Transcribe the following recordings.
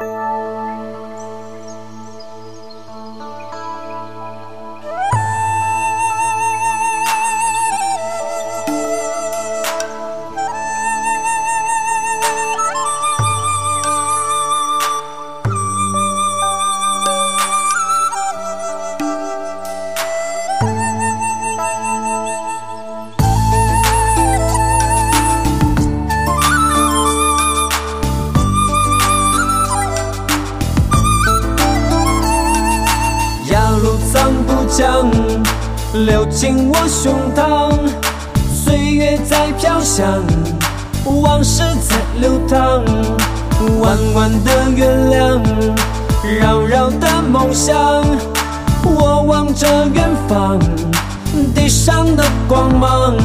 流进我胸膛，岁月在飘香，往事在流淌。弯弯的月亮，绕绕的梦想，我望着远方，地上的光芒。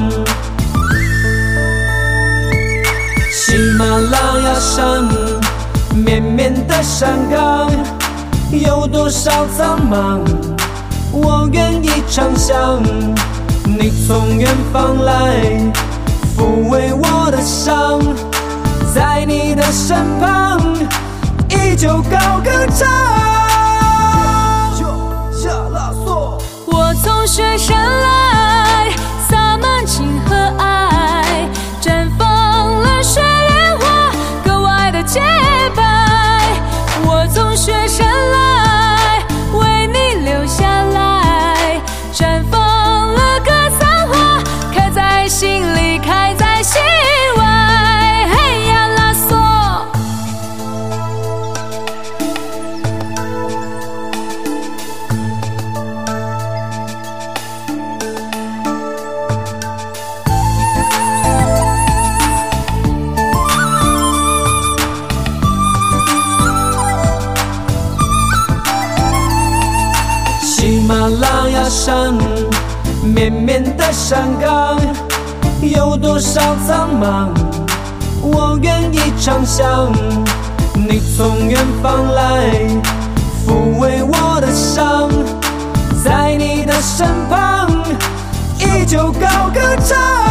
喜马拉雅山，绵绵的山岗，有多少苍茫？我愿意唱响，你从远方来，抚慰我的伤，在你的身旁，依旧高歌唱。 我从雪山来，洒满情和爱，绽放了水莲花，格外的洁白。我从雪山来，为你留下来，绽放了格桑花，开在心里，开在心外。嘿呀拉索。 喜马拉雅山，绵绵的山岗，有多少苍茫？我愿意唱响，你从远方来，抚慰我的伤，在你的身旁，依旧高歌唱。